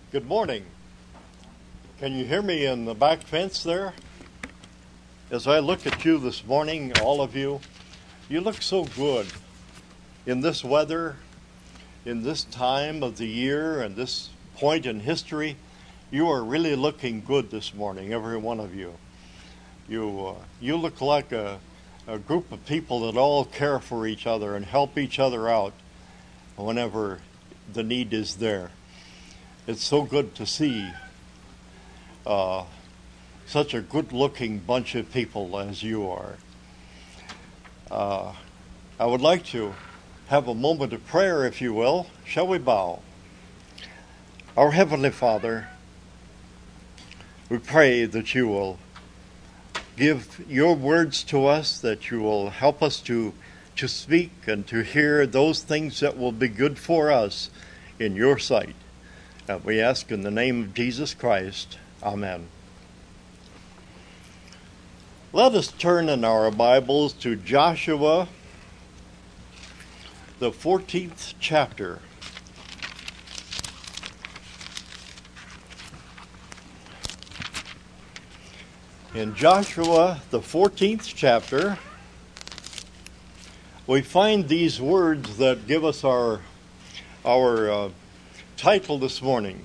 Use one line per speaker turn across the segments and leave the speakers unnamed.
Good morning. Can you hear me in the back fence there? As I look at you this morning, all of you, you look so good in this weather, in this time of the year, and this point in history. You are really looking good this morning, every one of you. You look like a group of people that all care for each other and help each other out whenever the need is there. It's so good to see such a good-looking bunch of people as you are. I would like to have a moment of prayer, if you will. Shall we bow? Our Heavenly Father, we pray that you will give your words to us, that you will help us to speak and to hear those things that will be good for us in your sight. We ask in the name of Jesus Christ. Amen. Let us turn in our Bibles to Joshua, the 14th chapter. In Joshua, the 14th chapter, we find these words that give us our title this morning.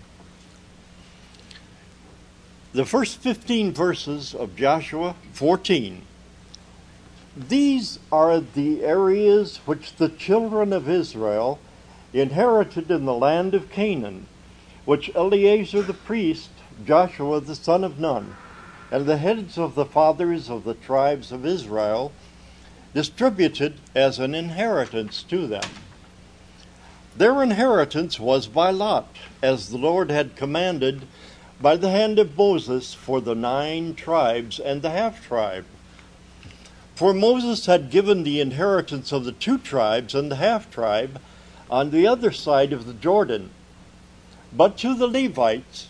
The first 15 verses of Joshua 14. These are the areas which the children of Israel inherited in the land of Canaan, which Eleazar the priest, Joshua the son of Nun, and the heads of the fathers of the tribes of Israel distributed as an inheritance to them. Their inheritance was by lot, as the Lord had commanded by the hand of Moses for the 9 tribes and the half-tribe. For Moses had given the inheritance of the 2 tribes and the half-tribe on the other side of the Jordan. But to the Levites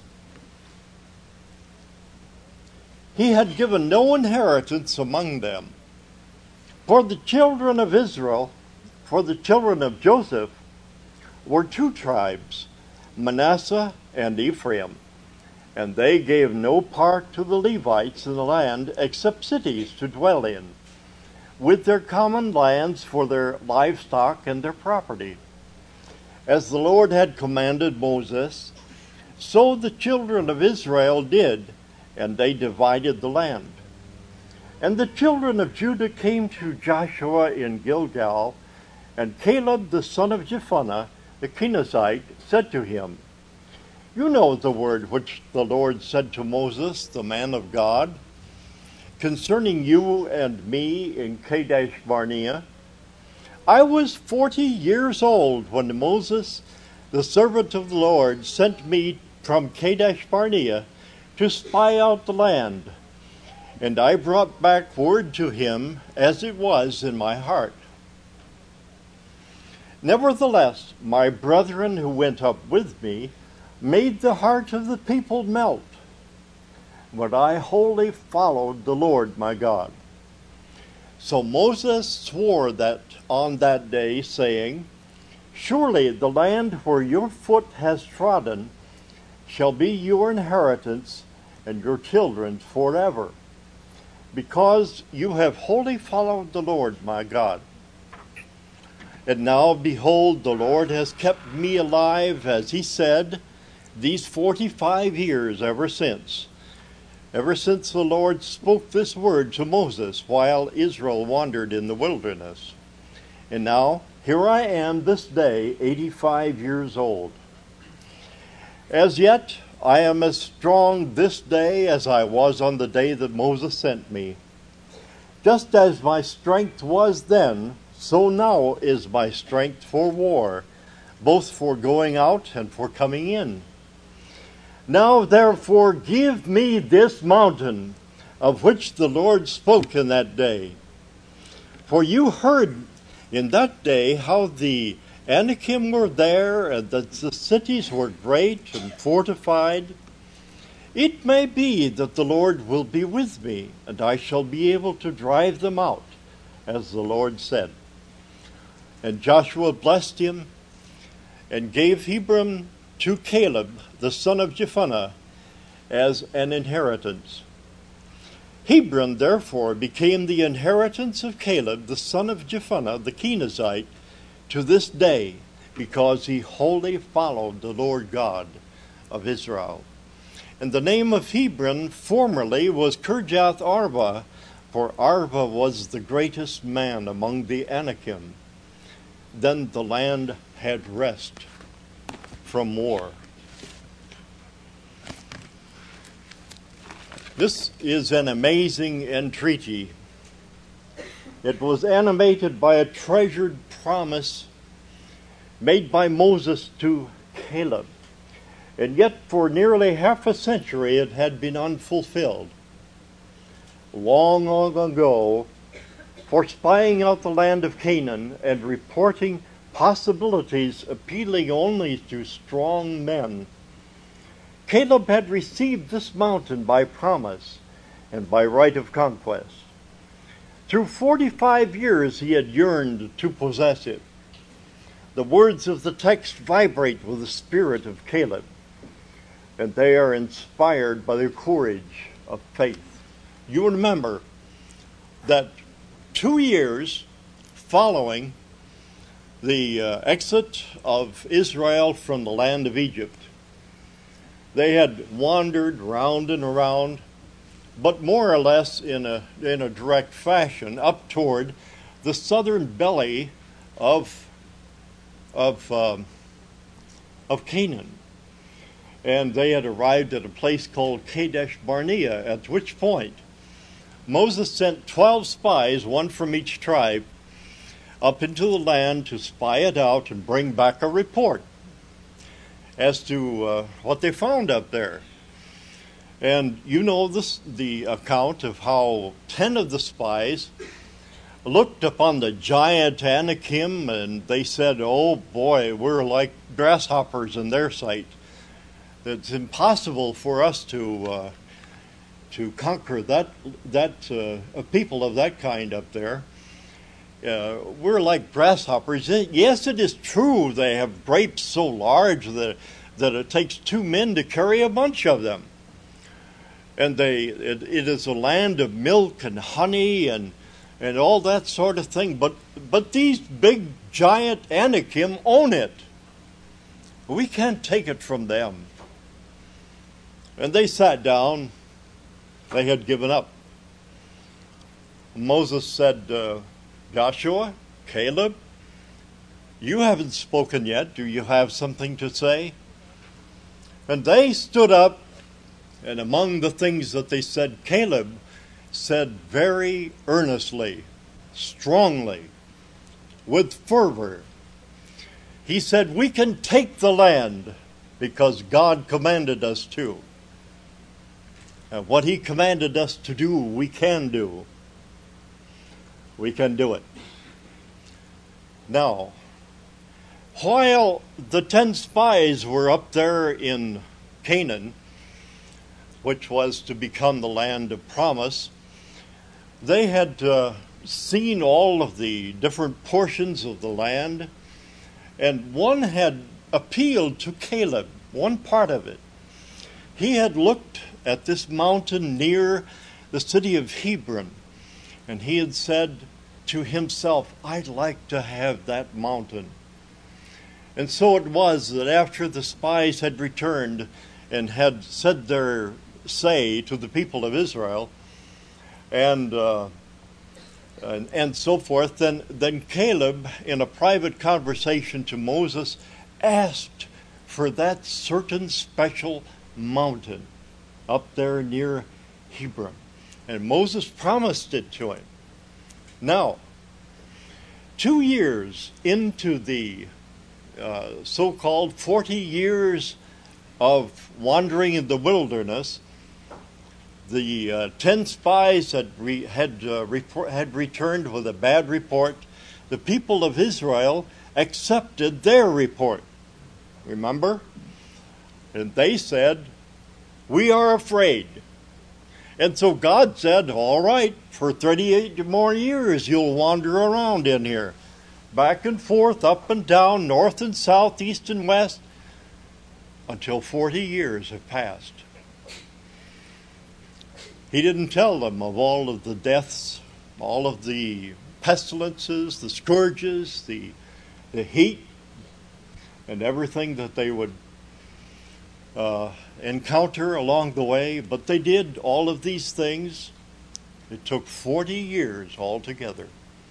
he had given no inheritance among them. For the children of Israel, for the children of Joseph, were 2 tribes, Manasseh and Ephraim, and they gave no part to the Levites in the land except cities to dwell in, with their common lands for their livestock and their property. As the Lord had commanded Moses, so the children of Israel did, and they divided the land. And the children of Judah came to Joshua in Gilgal, and Caleb the son of Jephunneh, the Kenizzite, said to him, You know the word which the Lord said to Moses, the man of God, concerning you and me in Kadesh Barnea. I was 40 years old when Moses, the servant of the Lord, sent me from Kadesh Barnea to spy out the land, and I brought back word to him as it was in my heart. Nevertheless, my brethren who went up with me made the heart of the people melt, but I wholly followed the Lord my God. So Moses swore that on that day, saying, Surely the land where your foot has trodden shall be your inheritance and your children's forever, because you have wholly followed the Lord my God. And now, behold, the Lord has kept me alive, as he said, these 45 years ever since the Lord spoke this word to Moses while Israel wandered in the wilderness. And now, here I am this day, 85 years old. As yet, I am as strong this day as I was on the day that Moses sent me. Just as my strength was then, so now is my strength for war, both for going out and for coming in. Now therefore give me this mountain, of which the Lord spoke in that day. For you heard in that day how the Anakim were there, and that the cities were great and fortified. It may be that the Lord will be with me, and I shall be able to drive them out, as the Lord said. And Joshua blessed him, and gave Hebron to Caleb, the son of Jephunneh, as an inheritance. Hebron, therefore, became the inheritance of Caleb, the son of Jephunneh, the Kenizzite, to this day, because he wholly followed the Lord God of Israel. And the name of Hebron formerly was Kirjath Arba, for Arba was the greatest man among the Anakim. Then the land had rest from war. This is an amazing entreaty. It was animated by a treasured promise made by Moses to Caleb. And yet for nearly half a century it had been unfulfilled. Long, long ago, for spying out the land of Canaan and reporting possibilities appealing only to strong men, Caleb had received this mountain by promise and by right of conquest. Through 45 years he had yearned to possess it. The words of the text vibrate with the spirit of Caleb, and they are inspired by the courage of faith. You remember that 2 years following the exit of Israel from the land of Egypt, they had wandered round and around, but more or less in a direct fashion, up toward the southern belly of Canaan. And they had arrived at a place called Kadesh Barnea, at which point Moses sent 12 spies, one from each tribe, up into the land to spy it out and bring back a report as to what they found up there. And you know the account of how 10 of the spies looked upon the giant Anakim and they said, "Oh boy, we're like grasshoppers in their sight. It's impossible for us to conquer a people of that kind up there. We're like grasshoppers." Yes, it is true they have grapes so large that it takes 2 men to carry a bunch of them. And it is a land of milk and honey and all that sort of thing. But these big giant Anakim own it. We can't take it from them. And they sat down. They had given up. Moses said, "Joshua, Caleb, you haven't spoken yet. Do you have something to say?" And they stood up, and among the things that they said, Caleb said very earnestly, strongly, with fervor, he said, "We can take the land because God commanded us to. And what he commanded us to do, we can do. We can do it." Now, while the 10 spies were up there in Canaan, which was to become the land of promise, they had seen all of the different portions of the land, and one had appealed to Caleb, one part of it. He had looked at this mountain near the city of Hebron, and he had said to himself, "I'd like to have that mountain." And so it was that after the spies had returned and had said their say to the people of Israel, and so forth, then Caleb, in a private conversation to Moses, asked for that certain special mountain up there near Hebron. And Moses promised it to him. Now, 2 years into the so-called 40 years of wandering in the wilderness, the 10 spies had returned with a bad report. The people of Israel accepted their report. Remember? And they said, "We are afraid." And so God said, "All right, for 38 more years you'll wander around in here, back and forth, up and down, north and south, east and west. until 40 years have passed. He didn't tell them of all of the deaths, all of the pestilences, the scourges, the heat, and everything that they would encounter along the way. But they did all of these things. It took 40 years altogether.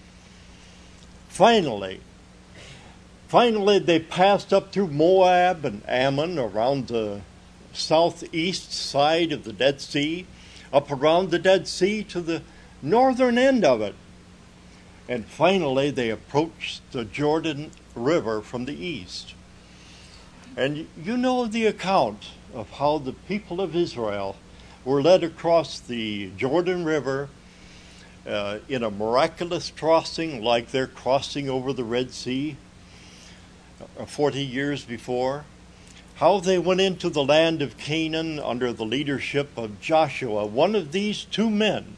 Finally, they passed up through Moab and Ammon around the southeast side of the Dead Sea, up around the Dead Sea to the northern end of it. And finally, they approached the Jordan River from the east. And you know the account of how the people of Israel were led across the Jordan River in a miraculous crossing, like their crossing over the Red Sea 40 years before. How they went into the land of Canaan under the leadership of Joshua, one of these two men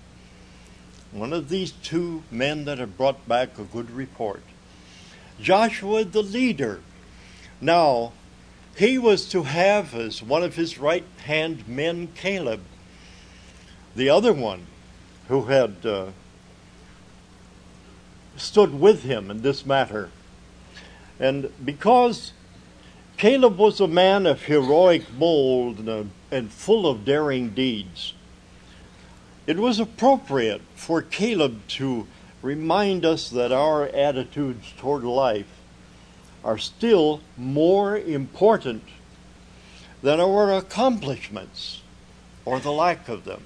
that have brought back a good report. Joshua, the leader. Now, he was to have as one of his right-hand men Caleb, the other one who had stood with him in this matter. And because Caleb was a man of heroic mold and full of daring deeds, it was appropriate for Caleb to remind us that our attitudes toward life are still more important than our accomplishments or the lack of them.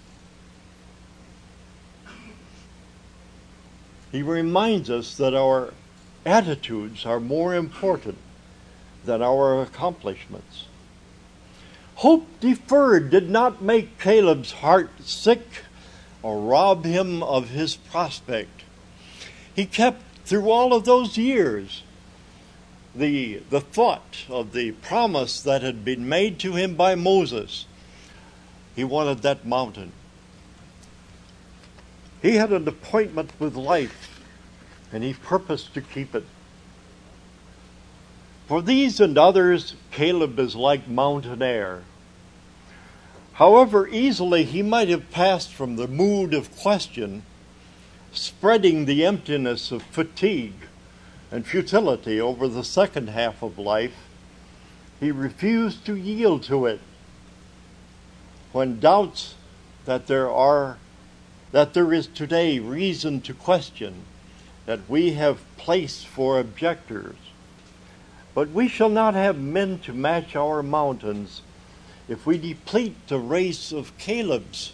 He reminds us that our attitudes are more important than our accomplishments. Hope deferred did not make Caleb's heart sick or rob him of his prospect. He kept, through all of those years, the thought of the promise that had been made to him by Moses. He wanted that mountain. He had an appointment with life, and he purposed to keep it. For these and others, Caleb is like mountain air. However easily he might have passed from the mood of question, spreading the emptiness of fatigue and futility over the second half of life, he refused to yield to it. When doubts that there is today reason to question, that we have place for objectors. But we shall not have men to match our mountains if we deplete the race of Caleb's,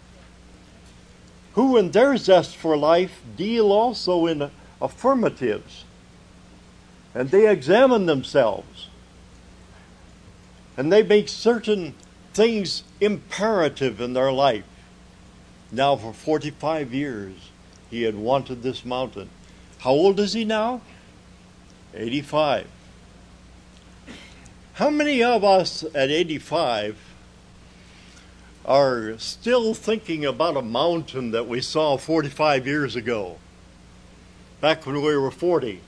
who in their zest for life deal also in affirmatives, and they examine themselves, and they make certain things imperative in their life. Now for 45 years he had wanted this mountain. How old is he now? 85. How many of us at 85 are still thinking about a mountain that we saw 45 years ago, back when we were 40?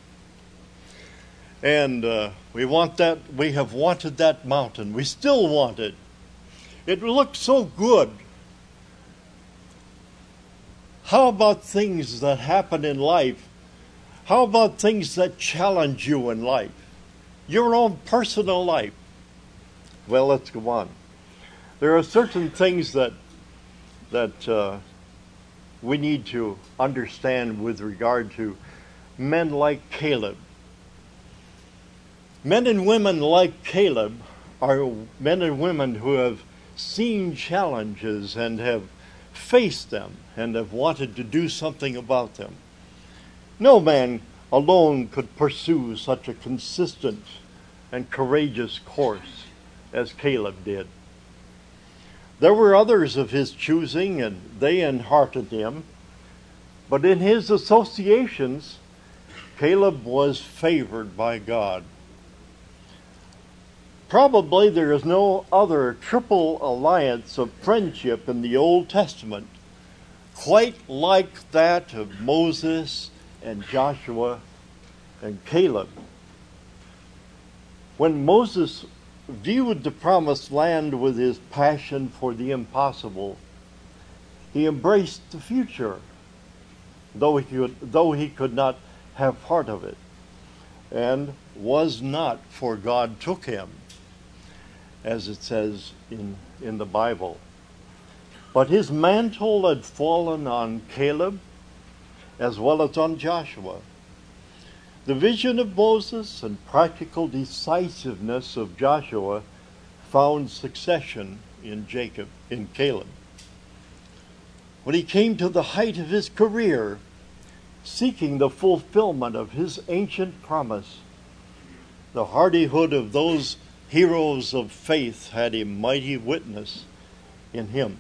And we have wanted that mountain. We still want it. It looked so good. How about things that happen in life? How about things that challenge you in life? Your own personal life. Well, let's go on. There are certain things that we need to understand with regard to men like Caleb. Men and women like Caleb are men and women who have seen challenges and have faced them and have wanted to do something about them. No man alone could pursue such a consistent and courageous course as Caleb did. There were others of his choosing, and they enheartened him. But in his associations, Caleb was favored by God. Probably there is no other triple alliance of friendship in the Old Testament quite like that of Moses and Joshua and Caleb. When Moses viewed the promised land with his passion for the impossible, he embraced the future, though he could not have part of it, and was not, for God took him, as it says in the Bible. But his mantle had fallen on Caleb as well as on Joshua. The vision of Moses and practical decisiveness of Joshua found succession in Caleb. When he came to the height of his career, seeking the fulfillment of his ancient promise, the hardihood of those heroes of faith had a mighty witness in him.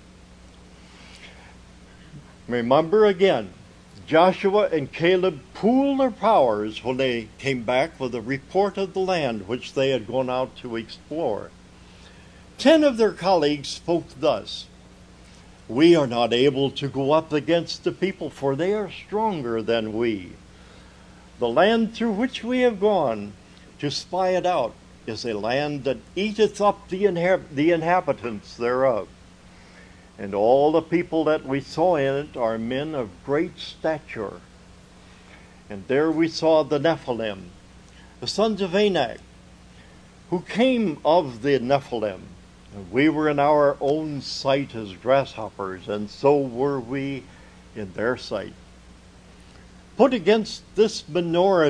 Remember again, Joshua and Caleb pooled their powers when they came back with a report of the land which they had gone out to explore. 10 of their colleagues spoke thus: "We are not able to go up against the people, for they are stronger than we. The land through which we have gone to spy it out is a land that eateth up the inhabitants thereof. And all the people that we saw in it are men of great stature. And there we saw the Nephilim, the sons of Anak, who came of the Nephilim. And we were in our own sight as grasshoppers, and so were we in their sight." Put against this, the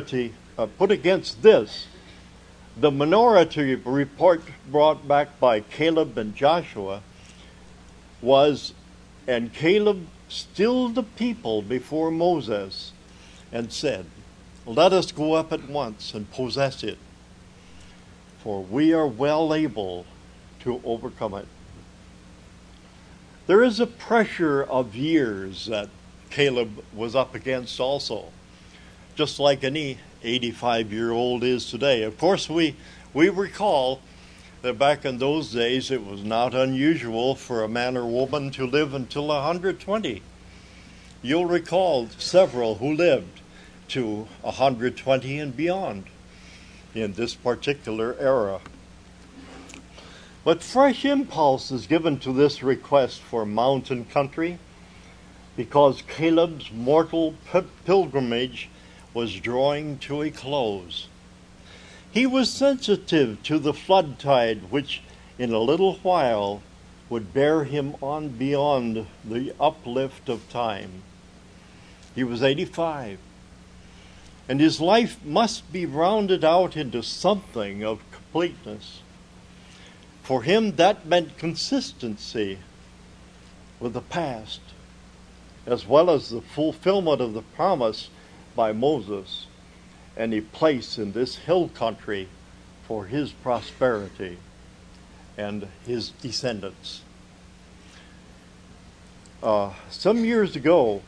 minority report brought back by Caleb and Joshua was, "And Caleb stilled the people before Moses and said, Let us go up at once and possess it, for we are well able to overcome it." There is a pressure of years that Caleb was up against also, just like any 85-year-old is today. Of course, we recall that back in those days it was not unusual for a man or woman to live until 120. You'll recall several who lived to 120 and beyond in this particular era. But fresh impulse is given to this request for mountain country because Caleb's mortal pilgrimage was drawing to a close. He was sensitive to the flood tide which in a little while would bear him on beyond the uplift of time. He was 85, and his life must be rounded out into something of completeness. For him, that meant consistency with the past, as well as the fulfillment of the promise by Moses, and a place in this hill country for his prosperity and his descendants. Some years ago,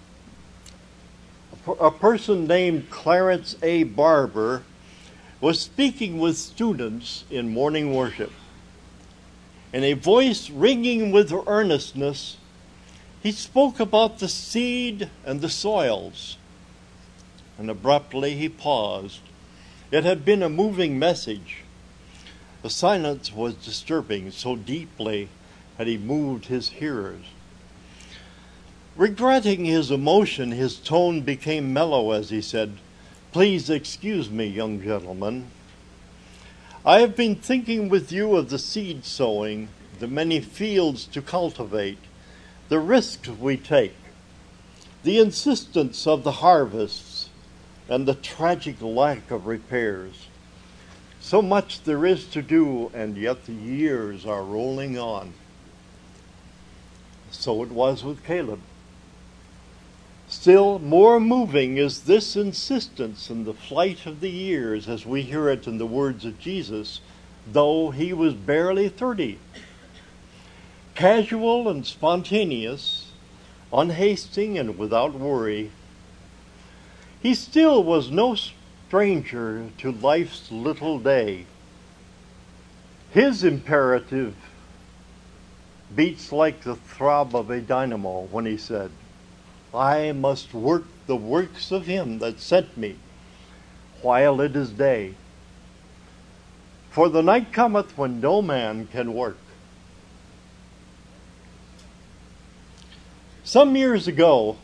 a person named Clarence A. Barber was speaking with students in morning worship. In a voice ringing with earnestness, he spoke about the seed and the soils. And abruptly he paused. It had been a moving message. The silence was disturbing, so deeply had he moved his hearers. Regretting his emotion, his tone became mellow as he said, "Please excuse me, young gentlemen. I have been thinking with you of the seed sowing, the many fields to cultivate, the risks we take, the insistence of the harvests, and the tragic lack of repairs. So much there is to do, and yet the years are rolling on." So it was with Caleb. Still more moving is this insistence in the flight of the years as we hear it in the words of Jesus, though he was barely 30. Casual and spontaneous, unhasting and without worry, he still was no stranger to life's little day. His imperative beats like the throb of a dynamo when he said, "I must work the works of him that sent me while it is day. For the night cometh when no man can work. Some years ago,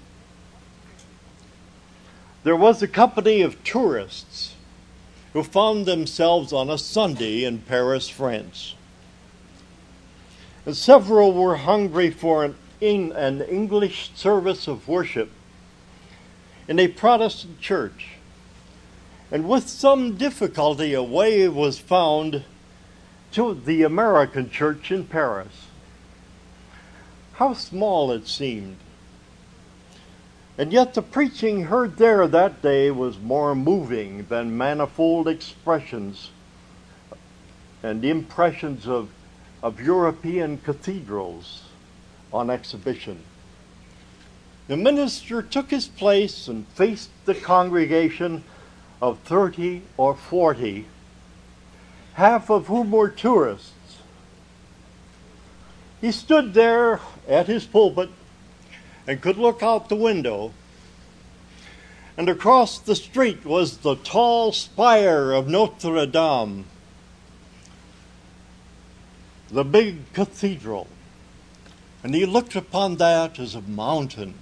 there was a company of tourists who found themselves on a Sunday in Paris, France. And several were hungry for an English service of worship in a Protestant church. And with some difficulty, a way was found to the American church in Paris. How small it seemed. And yet the preaching heard there that day was more moving than manifold expressions and impressions of European cathedrals on exhibition. The minister took his place and faced the congregation of 30 or 40, half of whom were tourists. He stood there at his pulpit and could look out the window, and across the street was the tall spire of Notre Dame, the big cathedral, and he looked upon that as a mountain.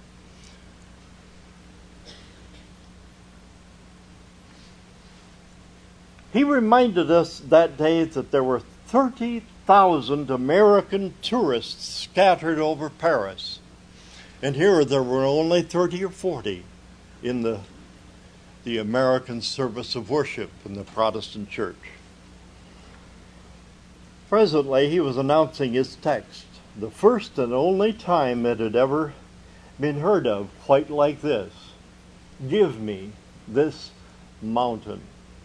He reminded us that day that there were 30,000 American tourists scattered over Paris. And here there were only 30 or 40 in the American service of worship in the Protestant church. Presently, he was announcing his text, the first and only time it had ever been heard of quite like this. Give me this mountain.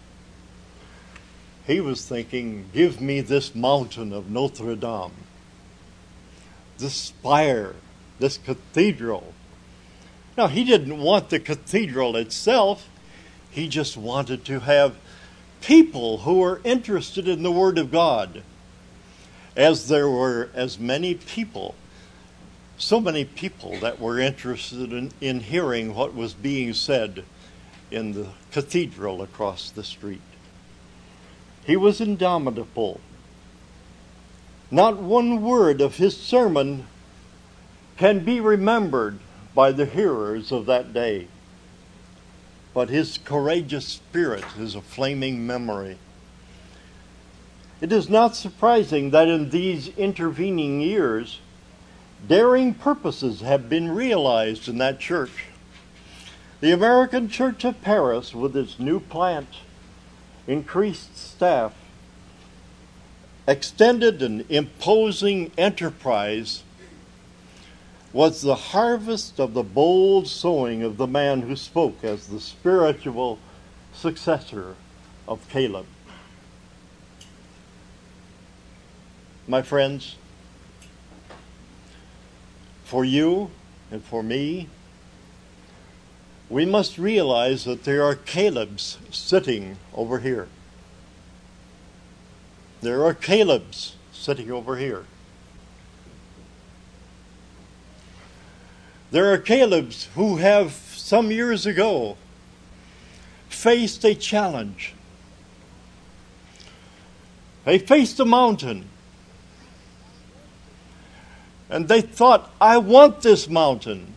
He was thinking, give me this mountain of Notre Dame, this spire, this cathedral. Now, he didn't want the cathedral itself. He just wanted to have people who were interested in the Word of God. As there were as many people, so many people that were interested in hearing what was being said in the cathedral across the street. He was indomitable. Not one word of his sermon can be remembered by the hearers of that day, but his courageous spirit is a flaming memory. It is not surprising that in these intervening years, daring purposes have been realized in that church. The American Church of Paris, with its new plant, increased staff, extended and imposing enterprise, was the harvest of the bold sowing of the man who spoke as the spiritual successor of Caleb. My friends, for you and for me, we must realize that there are Calebs sitting over here. There are Calebs sitting over here. There are Calebs who have, some years ago, faced a challenge. They faced a mountain. And they thought, I want this mountain.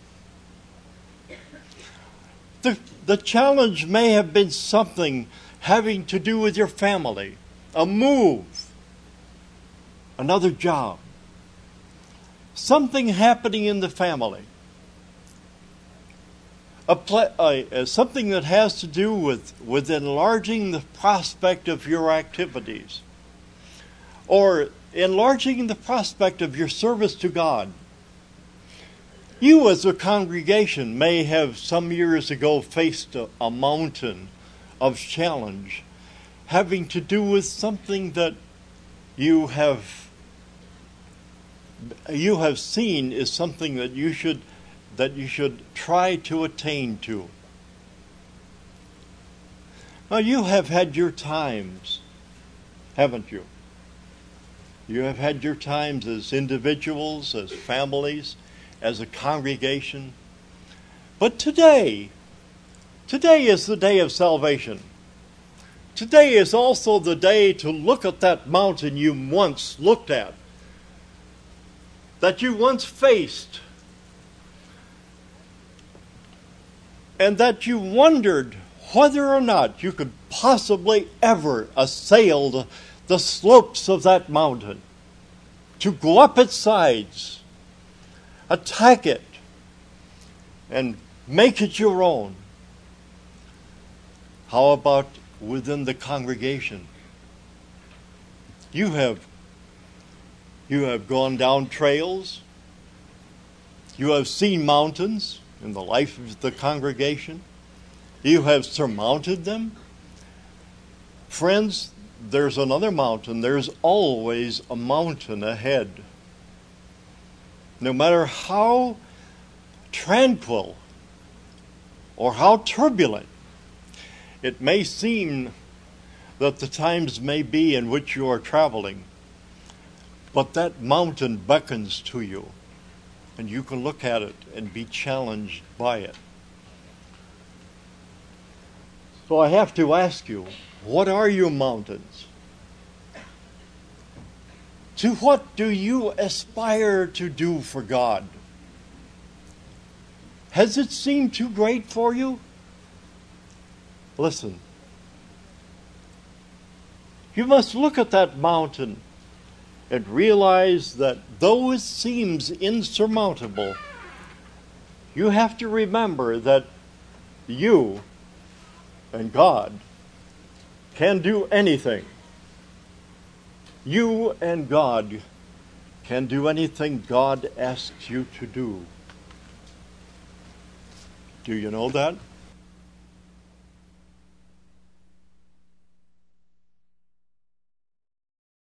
The challenge may have been something having to do with your family, a move, another job, something happening in the family, something that has to do with enlarging the prospect of your activities, or enlarging the prospect of your service to God. You as a congregation may have some years ago faced a mountain of challenge having to do with something that you have seen is something that you should try to attain to. Now, you have had your times, haven't you? You have had your times as individuals, as families, as a congregation. But today is the day of salvation. Today is also the day to look at that mountain you once looked at, that you once faced, and that you wondered whether or not you could possibly ever assail the slopes of that mountain, to go up its sides, attack it, and make it your own. How about within the congregation? You have gone down trails. You have seen mountains in the life of the congregation. You have surmounted them. Friends, there's another mountain. There's always a mountain ahead. No matter how tranquil or how turbulent it may seem that the times may be in which you are traveling, but that mountain beckons to you, and you can look at it and be challenged by it. So I have to ask you, what are your mountains? To what do you aspire to do for God? Has it seemed too great for you? Listen. You must look at that mountain and realize that though it seems insurmountable, you have to remember that you and God can do anything. You and God can do anything God asks you to do. Do you know that?